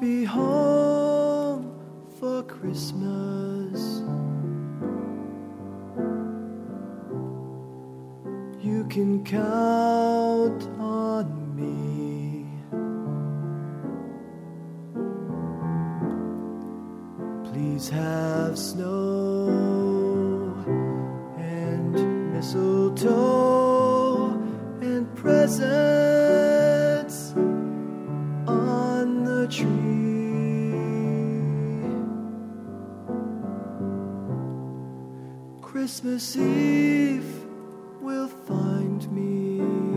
be home for Christmas. You can count on me. Please have snow and mistletoe and presents on the tree. Christmas Eve will find me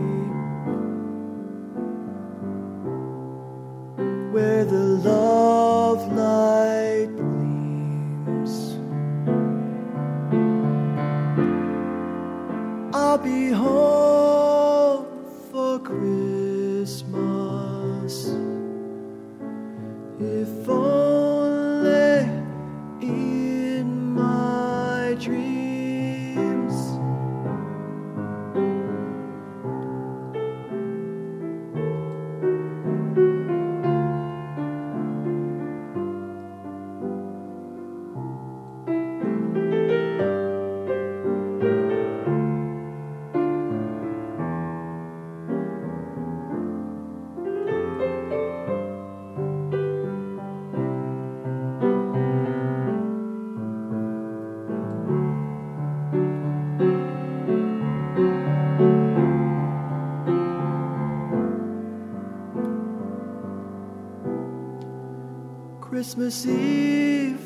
where the love light gleams. I'll be home for Christmas, if only in my dreams. Christmas Eve